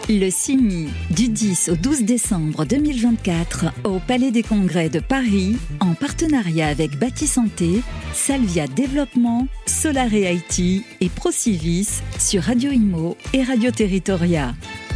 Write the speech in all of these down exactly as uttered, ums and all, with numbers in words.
Le C I M I, du dix au douze décembre deux mille vingt-quatre, au Palais des Congrès de Paris, en partenariat avec Bâti Santé, Salvia Développement, Solare I T et Procivis sur Radio Imo et Radio Territoria.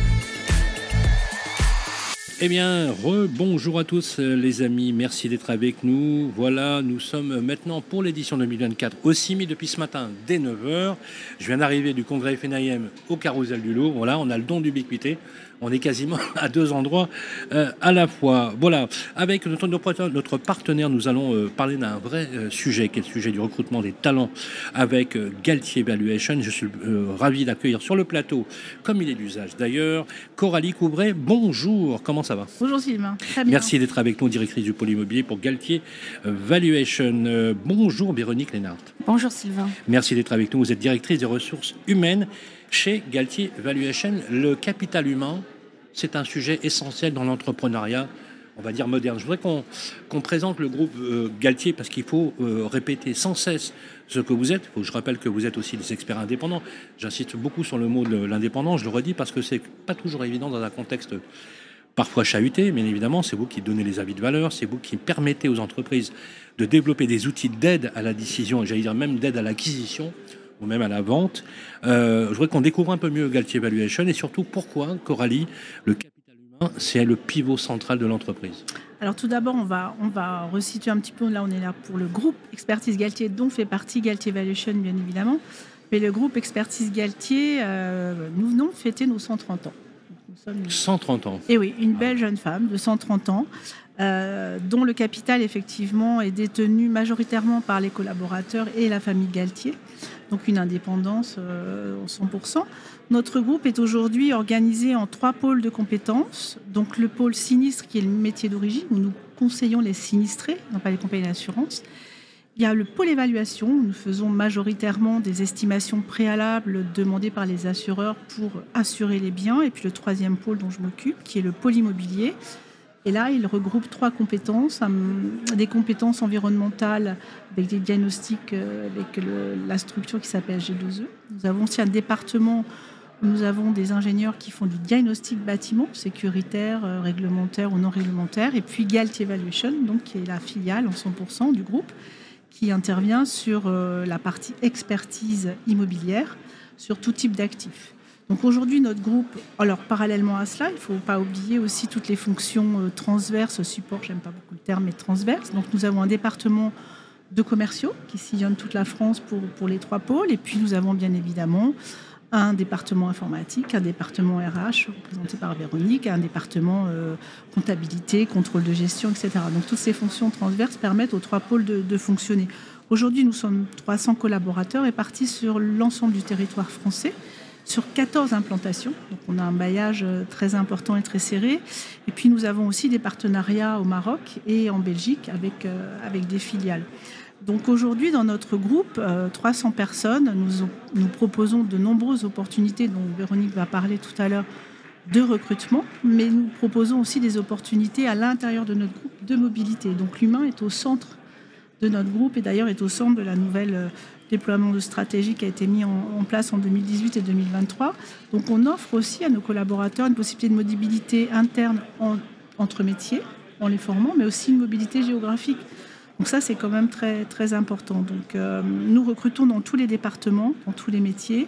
Eh bien, re-bonjour à tous les amis, merci d'être avec nous. Voilà, nous sommes maintenant pour l'édition deux mille vingt-quatre au C I M I depuis ce matin dès neuf heures. Je viens d'arriver du congrès F N I M au Carrousel du Louvre. Voilà, on a le don d'ubiquité. On est quasiment à deux endroits euh, à la fois. Voilà, avec notre, notre partenaire, nous allons euh, parler d'un vrai euh, sujet, qui est le sujet du recrutement des talents avec euh, Galtier Valuation. Je suis euh, ravi d'accueillir sur le plateau, comme il est d'usage d'ailleurs, Coralie Coubret. Bonjour, comment ça va ? Bonjour Sylvain, très bien. Merci d'être avec nous, directrice du pôle immobilier pour Galtier Valuation. Euh, bonjour Véronique Lénart. Bonjour Sylvain. Merci d'être avec nous, vous êtes directrice des ressources humaines chez Galtier Valuation. Le capital humain, c'est un sujet essentiel dans l'entrepreneuriat, on va dire moderne. Je voudrais qu'on, qu'on présente le groupe euh, Galtier parce qu'il faut euh, répéter sans cesse ce que vous êtes. Il faut que je rappelle que vous êtes aussi des experts indépendants. J'insiste beaucoup sur le mot de l'indépendant, je le redis parce que c'est pas toujours évident dans un contexte parfois chahuté, bien évidemment. C'est vous qui donnez les avis de valeur, c'est vous qui permettez aux entreprises de développer des outils d'aide à la décision, et j'allais dire même d'aide à l'acquisition, ou même à la vente. Euh, je voudrais qu'on découvre un peu mieux Galtier Valuation et surtout pourquoi, Coralie, le capital humain, c'est le pivot central de l'entreprise. Alors tout d'abord, on va, on va resituer un petit peu, là on est là pour le groupe Expertise Galtier, dont fait partie Galtier Valuation bien évidemment. Mais le groupe Expertise Galtier, euh, nous venons de fêter nos cent trente ans. Nous sommes... cent trente ans. Et oui, une belle jeune femme de cent trente ans, euh, dont le capital effectivement est détenu majoritairement par les collaborateurs et la famille Galtier. Donc une indépendance euh, cent pour cent. Notre groupe est aujourd'hui organisé en trois pôles de compétences. Donc le pôle sinistre qui est le métier d'origine, où nous conseillons les sinistrés, non pas les compagnies d'assurance. Il y a le pôle évaluation, où nous faisons majoritairement des estimations préalables demandées par les assureurs pour assurer les biens. Et puis le troisième pôle dont je m'occupe, qui est le pôle immobilier. Et là, il regroupe trois compétences, des compétences environnementales avec des diagnostics avec le, la structure qui s'appelle G douze E. Nous avons aussi un département où nous avons des ingénieurs qui font du diagnostic bâtiment, sécuritaire, réglementaire ou non réglementaire. Et puis Galtier Valuation, donc, qui est la filiale en cent pour cent du groupe, qui intervient sur la partie expertise immobilière, sur tout type d'actifs. Donc aujourd'hui, notre groupe, alors parallèlement à cela, il ne faut pas oublier aussi toutes les fonctions euh, transverses, support, j'aime pas beaucoup le terme, mais transverses. Donc nous avons un département de commerciaux qui sillonne toute la France pour, pour les trois pôles. Et puis nous avons bien évidemment un département informatique, un département R H représenté par Véronique, un département euh, comptabilité, contrôle de gestion, et cetera. Donc toutes ces fonctions transverses permettent aux trois pôles de, de fonctionner. Aujourd'hui, nous sommes trois cents collaborateurs répartis sur l'ensemble du territoire français, sur quatorze implantations. Donc on a un maillage très important et très serré. Et puis nous avons aussi des partenariats au Maroc et en Belgique avec, euh, avec des filiales. Donc aujourd'hui, dans notre groupe, euh, trois cents personnes, nous, nous proposons de nombreuses opportunités dont Véronique va parler tout à l'heure de recrutement, mais nous proposons aussi des opportunités à l'intérieur de notre groupe de mobilité. Donc l'humain est au centre de notre groupe et d'ailleurs est au centre de la nouvelle euh, déploiement de stratégie qui a été mis en, en place en deux mille dix-huit et deux mille vingt-trois. Donc on offre aussi à nos collaborateurs une possibilité de mobilité interne en, entre métiers, en les formant, mais aussi une mobilité géographique. Donc ça, c'est quand même très, très important. Donc euh, nous recrutons dans tous les départements, dans tous les métiers.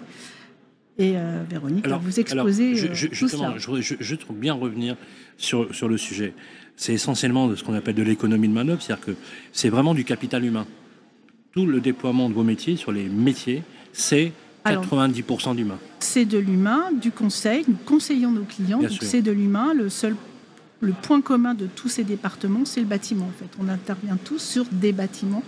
Et euh, Véronique alors, va vous exposer alors, je, je, euh, tout justement, cela. Je, je, je trouve bien revenir sur, sur le sujet. C'est essentiellement de ce qu'on appelle de l'économie de main-d'œuvre, c'est-à-dire que c'est vraiment du capital humain. Tout le déploiement de vos métiers, sur les métiers, c'est quatre-vingt-dix pour cent d'humain. C'est de l'humain, du conseil. Nous conseillons nos clients, Bien donc sûr. c'est de l'humain. Le seul, le point commun de tous ces départements, c'est le bâtiment. En fait, on intervient tous sur des bâtiments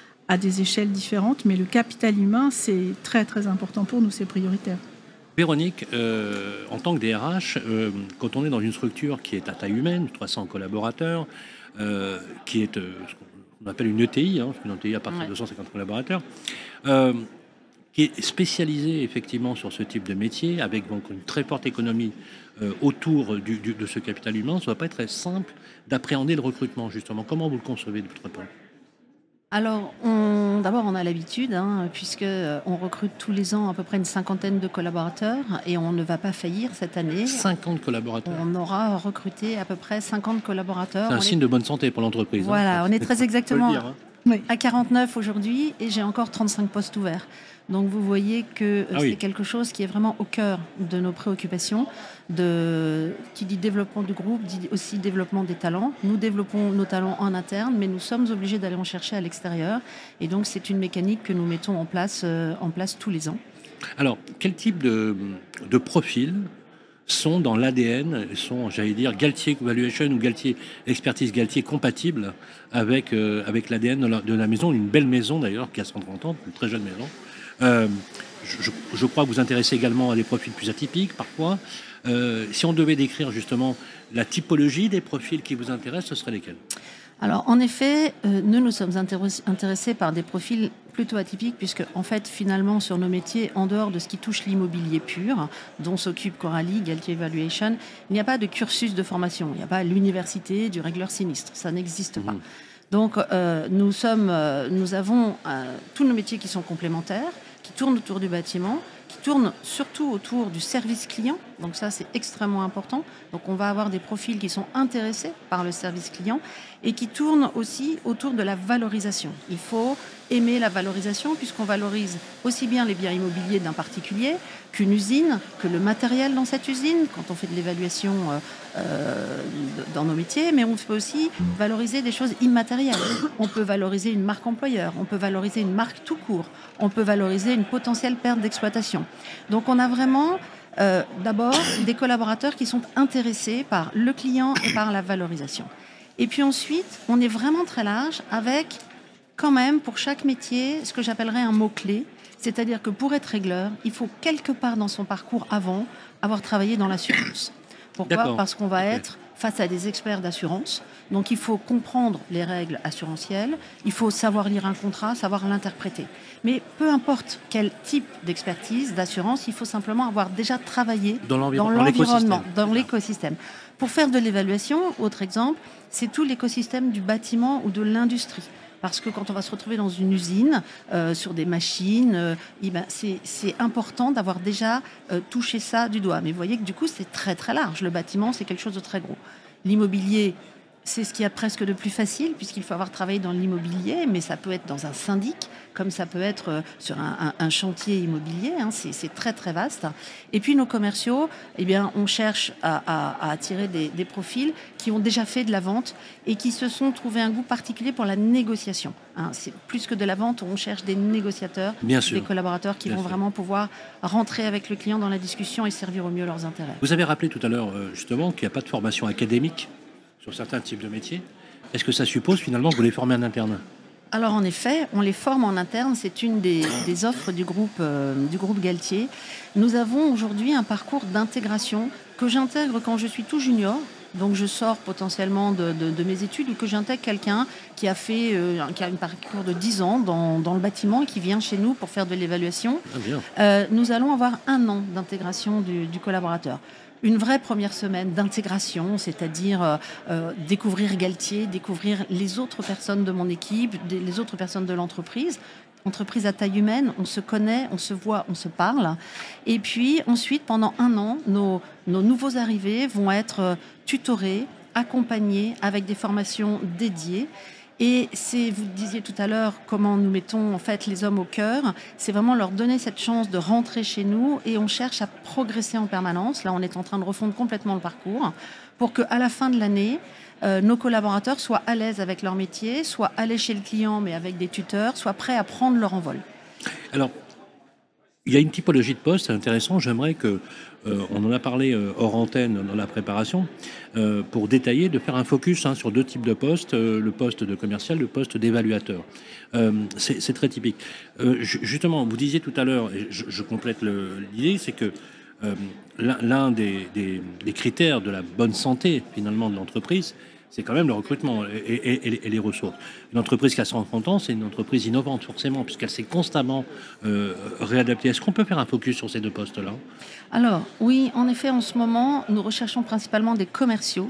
à des échelles différentes, mais le capital humain, c'est très très important pour nous, c'est prioritaire. Véronique, euh, en tant que D R H, euh, quand on est dans une structure qui est à taille humaine, trois cents collaborateurs, euh, qui est euh, ce qu'on appelle une E T I, hein, une E T I à partir de deux cent cinquante collaborateurs, euh, qui est spécialisée effectivement sur ce type de métier, avec donc une très forte économie euh, autour du, du, de ce capital humain, ça ne va pas être très simple d'appréhender le recrutement, justement. Comment vous le concevez de votre part ? Alors, on, d'abord, on a l'habitude, hein, puisque euh, on recrute tous les ans à peu près une cinquantaine de collaborateurs et on ne va pas faillir cette année. cinquante collaborateurs. On aura recruté à peu près cinquante collaborateurs. C'est un on signe est... de bonne santé pour l'entreprise. Voilà, hein. on est très exactement dire, hein. Oui. à quarante-neuf aujourd'hui et j'ai encore trente-cinq postes ouverts. Donc vous voyez que euh, Ah c'est oui. quelque chose qui est vraiment au cœur de nos préoccupations. De, qui dit développement du groupe, dit aussi développement des talents. Nous développons nos talents en interne, mais nous sommes obligés d'aller en chercher à l'extérieur. Et donc c'est une mécanique que nous mettons en place, euh, en place tous les ans. Alors, quel type de, de profils sont dans l'A D N, sont, j'allais dire, Galtier Valuation ou Galtier Expertise Galtier compatibles avec, euh, avec l'A D N de la, de la maison, une belle maison d'ailleurs, qui a cent trente ans, une très jeune maison. Euh, je, je crois que vous vous intéressez également à des profils plus atypiques parfois. Euh, si on devait décrire justement la typologie des profils qui vous intéressent, ce seraient lesquels ? Alors, en effet, euh, nous nous sommes intéressés, intéressés par des profils plutôt atypiques, puisque, en fait, finalement, sur nos métiers, en dehors de ce qui touche l'immobilier pur, dont s'occupe Coralie, Galtier Valuation, il n'y a pas de cursus de formation. Il n'y a pas l'université du régleur sinistre. Ça n'existe pas. Mmh. Donc, euh, nous, sommes, euh, nous avons euh, tous nos métiers qui sont complémentaires, qui tournent autour du bâtiment, qui tournent surtout autour du service client. Donc ça, c'est extrêmement important. Donc on va avoir des profils qui sont intéressés par le service client et qui tournent aussi autour de la valorisation. Il faut aimer la valorisation puisqu'on valorise aussi bien les biens immobiliers d'un particulier qu'une usine, que le matériel dans cette usine, quand on fait de l'évaluation euh, euh, dans nos métiers, mais on peut aussi valoriser des choses immatérielles. On peut valoriser une marque employeur, on peut valoriser une marque tout court, on peut valoriser une potentielle perte d'exploitation. Donc on a vraiment euh, d'abord des collaborateurs qui sont intéressés par le client et par la valorisation. Et puis ensuite, on est vraiment très large avec quand même pour chaque métier ce que j'appellerais un mot-clé. C'est-à-dire que pour être régleur, il faut quelque part dans son parcours avant avoir travaillé dans l'assurance. Pourquoi ? D'accord. Parce qu'on va être face à des experts d'assurance. Donc il faut comprendre les règles assurantielles, il faut savoir lire un contrat, savoir l'interpréter. Mais peu importe quel type d'expertise, d'assurance, il faut simplement avoir déjà travaillé dans, l'envir- dans dans l'environnement, l'écosystème. dans l'écosystème. Pour faire de l'évaluation, autre exemple, c'est tout l'écosystème du bâtiment ou de l'industrie. Parce que quand on va se retrouver dans une usine, euh, sur des machines, euh, eh ben c'est, c'est important d'avoir déjà euh, touché ça du doigt. Mais vous voyez que du coup, c'est très très large. Le bâtiment, c'est quelque chose de très gros. L'immobilier, c'est ce qu'il y a presque de plus facile, puisqu'il faut avoir travaillé dans l'immobilier, mais ça peut être dans un syndic, comme ça peut être euh, sur un, un, un chantier immobilier. Hein, c'est, c'est très très vaste. Et puis nos commerciaux, eh bien, on cherche à, à, à attirer des, des profils qui ont déjà fait de la vente et qui se sont trouvés un goût particulier pour la négociation. Hein, c'est plus que de la vente, on cherche des négociateurs, Bien sûr. des collaborateurs qui Bien vont sûr. vraiment pouvoir rentrer avec le client dans la discussion et servir au mieux leurs intérêts. Vous avez rappelé tout à l'heure euh, justement qu'il n'y a pas de formation académique sur certains types de métiers. Est-ce que ça suppose finalement que vous les formez en interne ? Alors en effet, on les forme en interne, c'est une des, des offres du groupe, euh, du groupe Galtier. Nous avons aujourd'hui un parcours d'intégration que j'intègre quand je suis tout junior, donc je sors potentiellement de, de, de mes études, ou que j'intègre quelqu'un qui a fait euh, qui a un parcours de dix ans dans, dans le bâtiment et qui vient chez nous pour faire de l'évaluation. Ah, bien. Euh, nous allons avoir un an d'intégration du, du collaborateur. Une vraie première semaine d'intégration, c'est-à-dire euh, euh, découvrir Galtier, découvrir les autres personnes de mon équipe, des, les autres personnes de l'entreprise. Entreprise à taille humaine, on se connaît, on se voit, on se parle. Et puis ensuite, pendant un an, nos, nos nouveaux arrivés vont être euh, tutorés, accompagnés avec des formations dédiées. Et c'est, vous disiez tout à l'heure, comment nous mettons en fait les hommes au cœur. C'est vraiment leur donner cette chance de rentrer chez nous et on cherche à progresser en permanence. Là, on est en train de refondre complètement le parcours pour qu'à la fin de l'année, euh, nos collaborateurs soient à l'aise avec leur métier, soient allés chez le client mais avec des tuteurs, soient prêts à prendre leur envol. Alors, il y a une typologie de poste, c'est intéressant. J'aimerais que, euh, on en a parlé euh, hors antenne dans la préparation, euh, pour détailler, de faire un focus hein, sur deux types de postes, euh, le poste de commercial, le poste d'évaluateur. Euh, c'est, c'est très typique. Euh, justement, vous disiez tout à l'heure, et je, je complète le, l'idée, c'est que euh, l'un, l'un des, des, des critères de la bonne santé finalement de l'entreprise, c'est quand même le recrutement et, et, et, et les ressources. Une entreprise qui a cent trente ans, c'est une entreprise innovante, forcément, puisqu'elle s'est constamment euh, réadaptée. Est-ce qu'on peut faire un focus sur ces deux postes-là ? Alors, oui, en effet, en ce moment, nous recherchons principalement des commerciaux,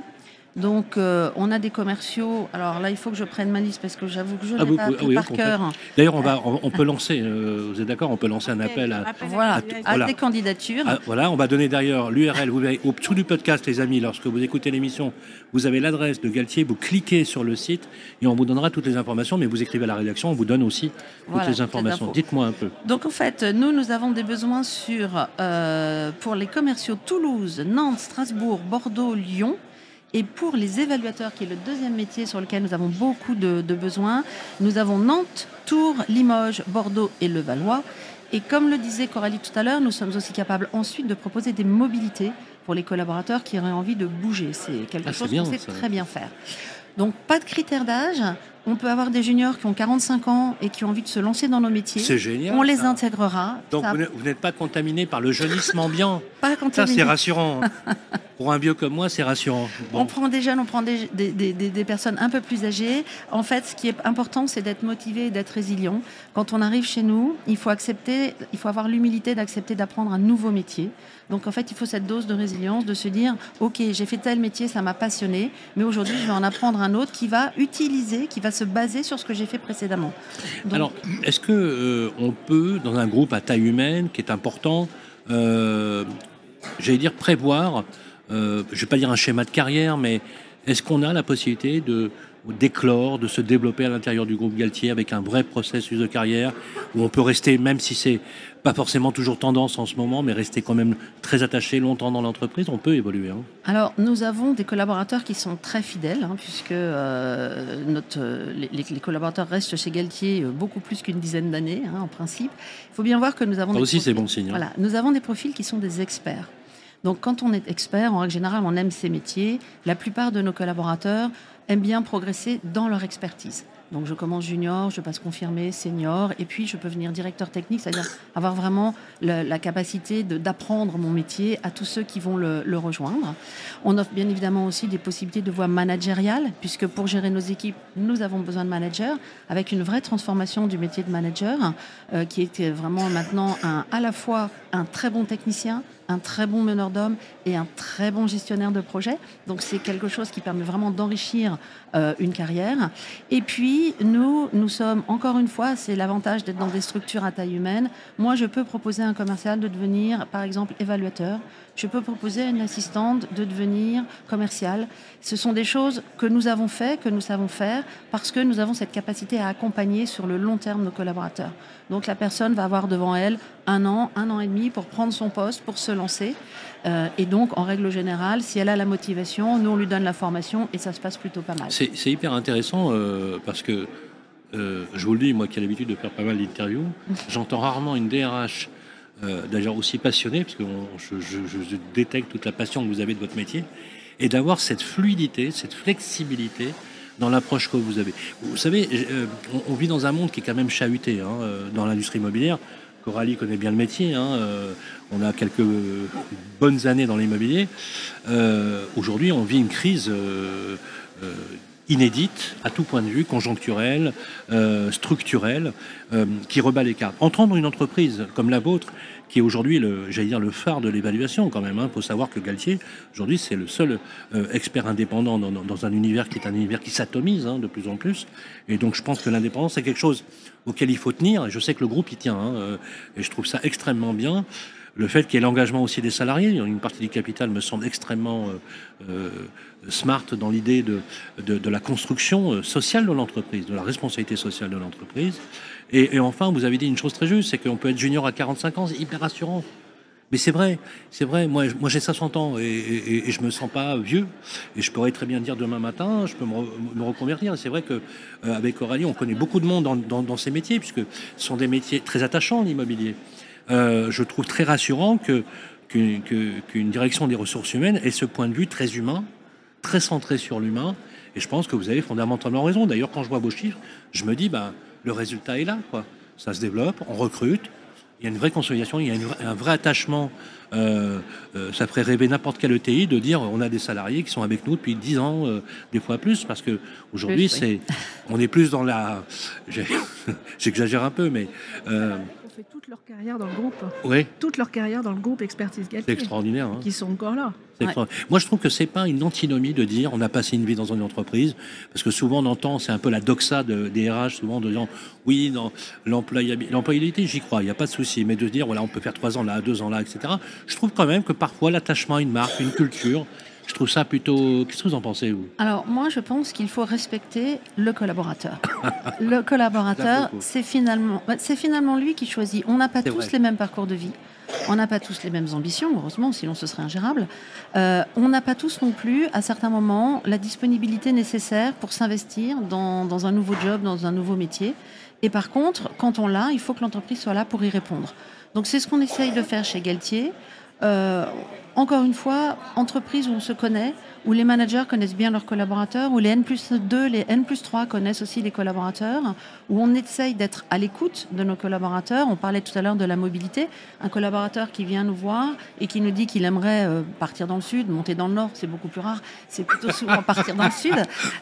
Donc, euh, on a des commerciaux. Alors là, il faut que je prenne ma liste parce que j'avoue que je n'ai Ah, vous- pas vous- appris oui, au par contraire. cœur. D'ailleurs, on, va, on, on peut lancer, euh, vous êtes d'accord, on peut lancer un appel à... Voilà, à- à voilà. des candidatures. Ah, voilà, on va donner d'ailleurs l'U R L. Vous verrez au-dessous du podcast, les amis, lorsque vous écoutez l'émission, vous avez l'adresse de Galtier, vous cliquez sur le site et on vous donnera toutes les informations, mais vous écrivez à la rédaction, on vous donne aussi toutes Voilà, les toutes les informations. infos. Dites-moi un peu. Donc en fait, nous, nous avons des besoins sur, euh, pour les commerciaux Toulouse, Nantes, Strasbourg, Bordeaux, Lyon. Et pour les évaluateurs, qui est le deuxième métier sur lequel nous avons beaucoup de, de besoins, nous avons Nantes, Tours, Limoges, Bordeaux et Levallois. Et comme le disait Coralie tout à l'heure, nous sommes aussi capables ensuite de proposer des mobilités pour les collaborateurs qui auraient envie de bouger. C'est quelque Ah, c'est chose bien, qu'on sait ça. très bien faire. Donc pas de critères d'âge. On peut avoir des juniors qui ont quarante-cinq ans et qui ont envie de se lancer dans nos métiers. C'est génial. On les ça. intégrera. Donc Ça vous n'êtes- vous n'êtes pas contaminé par le jeunisme ambiant. pas Ça, contaminé. c'est rassurant. Pour un vieux comme moi, c'est rassurant. Bon. On prend des jeunes, on prend des, des- des- des- des personnes un peu plus âgées. En fait, ce qui est important, c'est d'être motivé et d'être résilient. Quand on arrive chez nous, il faut accepter, il faut avoir l'humilité d'accepter d'apprendre un nouveau métier. Donc en fait, il faut cette dose de résilience, de se dire, ok, j'ai fait tel métier, ça m'a passionné, mais aujourd'hui, je vais en apprendre un autre qui va utiliser, qui va se baser sur ce que j'ai fait précédemment. Donc, Alors, est-ce que euh, on peut, dans un groupe à taille humaine, qui est important, euh, j'allais dire prévoir, euh, je ne vais pas dire un schéma de carrière, mais est-ce qu'on a la possibilité de d'éclore, de se développer à l'intérieur du groupe Galtier avec un vrai processus de carrière où on peut rester, même si c'est pas forcément toujours tendance en ce moment, mais rester quand même très attaché longtemps dans l'entreprise, on peut évoluer. Hein. Alors, nous avons des collaborateurs qui sont très fidèles, hein, puisque euh, notre, les, les collaborateurs restent chez Galtier euh, beaucoup plus qu'une dizaine d'années, hein, en principe. Il faut bien voir que nous avons... Ça des aussi, c'est profils- bon signe. Hein. Voilà, nous avons des profils qui sont des experts. Donc, quand on est expert, en règle générale, on aime ces métiers. La plupart de nos collaborateurs aiment bien progresser dans leur expertise. Donc, je commence junior, je passe confirmé, senior, et puis je peux venir directeur technique, c'est-à-dire avoir vraiment la, la capacité de- d'apprendre mon métier à tous ceux qui vont le, le rejoindre. On offre bien évidemment aussi des possibilités de voie managériale, puisque pour gérer nos équipes, nous avons besoin de managers, avec une vraie transformation du métier de manager, euh, qui était vraiment maintenant un, à la fois un très bon technicien, un très bon meneur d'hommes et un très bon gestionnaire de projet. Donc c'est quelque chose qui permet vraiment d'enrichir euh, une carrière. Et puis nous, nous sommes, encore une fois, c'est l'avantage d'être dans des structures à taille humaine. Moi, je peux proposer à un commercial de devenir, par exemple, évaluateur. Je peux proposer à une assistante de devenir commerciale. Ce sont des choses que nous avons fait, que nous savons faire, parce que nous avons cette capacité à accompagner sur le long terme nos collaborateurs. Donc la personne va avoir devant elle un an, un an et demi pour prendre son poste, pour se lancer. Euh, et donc, en règle générale, si elle a la motivation, nous, on lui donne la formation et ça se passe plutôt pas mal. C'est c'est hyper intéressant euh, parce que, euh, je vous le dis, moi qui ai l'habitude de faire pas mal d'interviews, j'entends rarement une D R H euh, d'ailleurs aussi passionnée, parce que on- je, je- je détecte toute la passion que vous avez de votre métier, et d'avoir cette fluidité, cette flexibilité dans l'approche que vous avez. Vous savez, euh, on, on vit dans un monde qui est quand même chahuté hein, euh, dans l'industrie immobilière. Coralie connaît bien le métier, hein, euh, on a quelques bonnes années dans l'immobilier. Euh, Aujourd'hui, on vit une crise euh, euh, inédite à tout point de vue, conjoncturelle, euh, structurelle, euh, qui rebat les cartes. Entendre une entreprise comme la vôtre, qui est aujourd'hui le, j'allais dire, le phare de l'évaluation quand même. Il hein. faut savoir que Galtier, aujourd'hui, c'est le seul euh, expert indépendant dans, dans, dans un univers qui est un univers qui s'atomise hein, de plus en plus. Et donc, je pense que l'indépendance, c'est quelque chose auquel il faut tenir. Et je sais que le groupe y tient. Hein, euh, et je trouve ça extrêmement bien. Le fait qu'il y ait l'engagement aussi des salariés, une partie du capital me semble extrêmement euh, euh, smart dans l'idée de, de, de la construction sociale de l'entreprise, de la responsabilité sociale de l'entreprise. Et, et enfin, vous avez dit une chose très juste, c'est qu'on peut être junior à quarante-cinq ans, c'est hyper rassurant. Mais c'est vrai, c'est vrai. Moi, moi j'ai soixante ans et, et, et je me sens pas vieux. Et je pourrais très bien dire demain matin, je peux me, re, me reconvertir. Et c'est vrai que euh, avec Aurélie, on connaît beaucoup de monde dans, dans, dans ces métiers, puisque ce sont des métiers très attachants, l'immobilier. Euh, je trouve très rassurant que, qu'une, que, qu'une direction des ressources humaines ait ce point de vue très humain, très centré sur l'humain. Et je pense que vous avez fondamentalement raison. D'ailleurs, quand je vois vos chiffres, je me dis, ben, le résultat est là, quoi. Ça se développe, on recrute. Il y a une vraie consolidation, il y a une, un vrai attachement. Euh, euh, ça ferait rêver n'importe quel E T I de dire on a des salariés qui sont avec nous depuis dix ans, euh, des fois plus, parce que aujourd'hui, Plus, oui. c'est, on est plus dans la. J'exagère un peu, mais. Euh, fait toute leur carrière dans le groupe. Oui. Toute leur carrière dans le groupe Expertise Galtier. C'est extraordinaire. Hein. Qui sont encore là. C'est ouais. Moi, je trouve que c'est pas une antinomie de dire on a passé une vie dans une entreprise, parce que souvent on entend, c'est un peu la doxa de, des R H, souvent de gens, oui, dans l'employabilité, l'employabilité, j'y crois, il n'y a pas de souci, mais de dire voilà, on peut faire trois ans là, deux ans là, et cetera. Je trouve quand même que parfois l'attachement à une marque, une culture, je trouve ça plutôt... Qu'est-ce que vous en pensez, vous ? Alors, moi, je pense qu'il faut respecter le collaborateur. Le collaborateur, c'est finalement, c'est finalement lui qui choisit. On n'a pas c'est tous vrai. les mêmes parcours de vie. On n'a pas tous les mêmes ambitions, heureusement, sinon ce serait ingérable. Euh, on n'a pas tous non plus, à certains moments, la disponibilité nécessaire pour s'investir dans, dans un nouveau job, dans un nouveau métier. Et par contre, quand on l'a, il faut que l'entreprise soit là pour y répondre. Donc, c'est ce qu'on essaye de faire chez Galtier. Euh, encore une fois, entreprise où on se connaît, où les managers connaissent bien leurs collaborateurs, où les N plus deux, les N plus trois connaissent aussi les collaborateurs, où on essaye d'être à l'écoute de nos collaborateurs. On parlait tout à l'heure de la mobilité. Un collaborateur qui vient nous voir et qui nous dit qu'il aimerait euh, partir dans le sud, monter dans le nord, c'est beaucoup plus rare, c'est plutôt souvent partir dans le sud.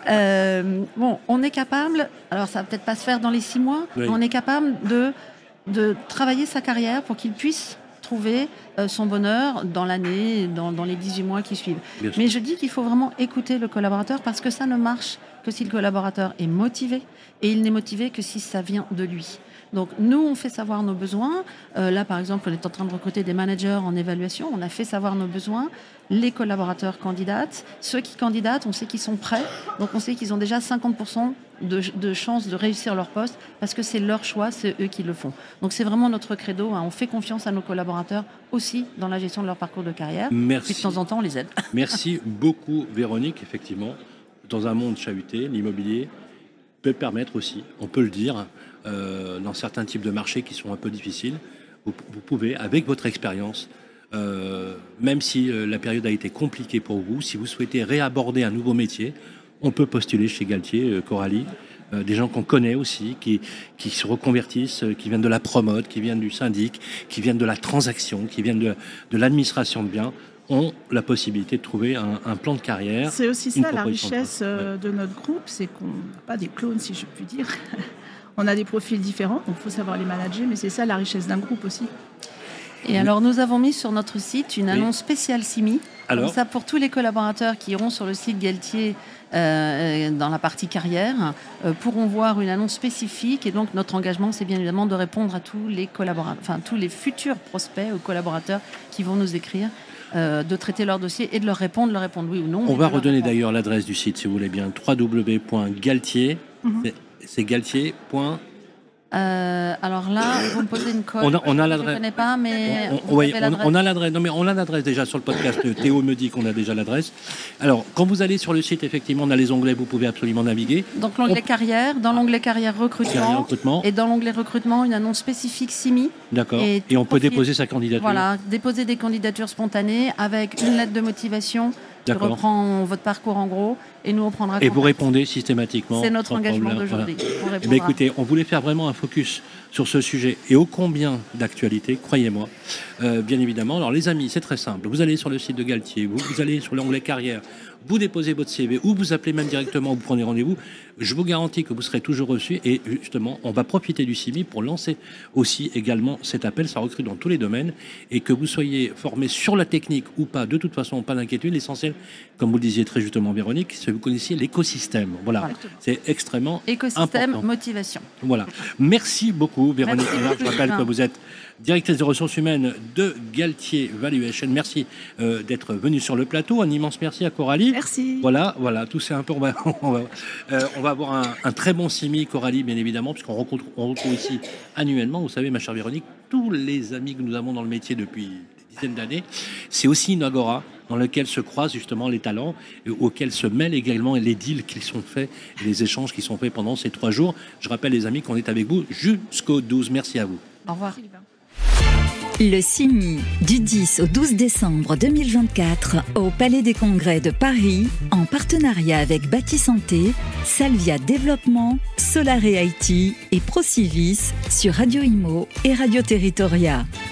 Euh, bon, on est capable, alors ça va peut-être pas se faire dans les six mois, oui. mais on est capable de, de travailler sa carrière pour qu'il puisse trouver euh, son bonheur dans l'année, dans, dans les dix-huit mois qui suivent. Bien Mais sûr. Je dis qu'il faut vraiment écouter le collaborateur parce que ça ne marche que si le collaborateur est motivé et il n'est motivé que si ça vient de lui. Donc nous, on fait savoir nos besoins. Euh, là, par exemple, on est en train de recruter des managers en évaluation. On a fait savoir nos besoins. Les collaborateurs candidatent. Ceux qui candidatent, on sait qu'ils sont prêts. Donc on sait qu'ils ont déjà cinquante pour cent de, de chances de réussir leur poste parce que c'est leur choix, c'est eux qui le font. Donc c'est vraiment notre credo. Hein. On fait confiance à nos collaborateurs aussi dans la gestion de leur parcours de carrière. Merci. Puis de temps en temps, on les aide. Merci beaucoup, Véronique. Effectivement, dans un monde chahuté, l'immobilier peut permettre aussi, on peut le dire, euh, dans certains types de marchés qui sont un peu difficiles, vous, vous pouvez, avec votre expérience, euh, même si euh, la période a été compliquée pour vous, si vous souhaitez réaborder un nouveau métier, on peut postuler chez Galtier, euh, Coralie, euh, des gens qu'on connaît aussi, qui, qui se reconvertissent, euh, qui viennent de la promote, qui viennent du syndic, qui viennent de la transaction, qui viennent de, de l'administration de biens, ont la possibilité de trouver un, un plan de carrière. C'est aussi ça la richesse de, ouais. de notre groupe, c'est qu'on n'a pas des clones, si je puis dire. On a des profils différents, donc il faut savoir les manager, mais c'est ça la richesse d'un groupe aussi. Et oui. alors, nous avons mis sur notre site une annonce oui. spéciale S I M I. Alors Comme ça, pour tous les collaborateurs qui iront sur le site Galtier euh, dans la partie carrière, euh, pourront voir une annonce spécifique. Et donc, notre engagement, c'est bien évidemment de répondre à tous les collaborateurs, enfin tous les futurs prospects ou collaborateurs qui vont nous écrire. Euh, de traiter leur dossier et de leur répondre, leur répondre oui ou non. On va redonner d'ailleurs l'adresse du site, si vous voulez bien, w w w point galtier, mm-hmm. c'est, c'est galtier. Euh, alors là, vous me posez une colle. On a, on a je l'adresse. ne connais pas, mais on, oui, on, on a l'adresse. Non, mais on a l'adresse déjà sur le podcast. Théo me dit qu'on a déjà l'adresse. Alors, quand vous allez sur le site, effectivement, on a les onglets. Vous pouvez absolument naviguer. Donc l'onglet on... carrière, dans l'onglet carrière recrutement, carrière, recrutement, et dans l'onglet recrutement, une annonce spécifique S I M I. D'accord. Et, et on peut profil... déposer sa candidature. Voilà, déposer des candidatures spontanées avec une lettre de motivation. D'accord. Je reprends votre parcours en gros et nous on prendra contact. Et vous répondez systématiquement. C'est notre engagement problème. d'aujourd'hui. Voilà. Eh bien, écoutez, on voulait faire vraiment un focus sur ce sujet et ô combien d'actualité, croyez-moi. Euh, bien évidemment. Alors les amis, c'est très simple. Vous allez sur le site de Galtier, vous, vous allez sur l'onglet carrière, vous déposez votre C V ou vous appelez même directement ou vous prenez rendez-vous. Je vous garantis que vous serez toujours reçu et justement, on va profiter du S I M I pour lancer aussi également cet appel. Ça recrute dans tous les domaines et que vous soyez formé sur la technique ou pas, de toute façon, pas d'inquiétude. L'essentiel, comme vous le disiez très justement, Véronique, c'est que vous connaissiez l'écosystème. Voilà, voilà. C'est extrêmement écosystème, important. motivation. Voilà. Merci beaucoup, Véronique. Merci. Je rappelle que vous êtes directrice des ressources humaines de Galtier Valuation. Merci euh, d'être venue sur le plateau. Un immense merci à Coralie. Merci. Voilà, voilà, tout c'est un peu. On va, on va, euh, on va avoir un, un très bon S I M I, Coralie, bien évidemment, puisqu'on rencontre, on retrouve ici annuellement, vous savez, ma chère Véronique, tous les amis que nous avons dans le métier depuis des dizaines d'années. C'est aussi une agora dans laquelle se croisent justement les talents, et auxquels se mêlent également les deals qui sont faits, et les échanges qui sont faits pendant ces trois jours. Je rappelle, les amis, qu'on est avec vous jusqu'au douze. Merci à vous. Au revoir. Le S I M I du dix au douze décembre deux mille vingt-quatre au Palais des Congrès de Paris en partenariat avec Bâti Santé, Salvia Développement, Solaré I T et Procivis sur Radio Imo et Radio Territoria.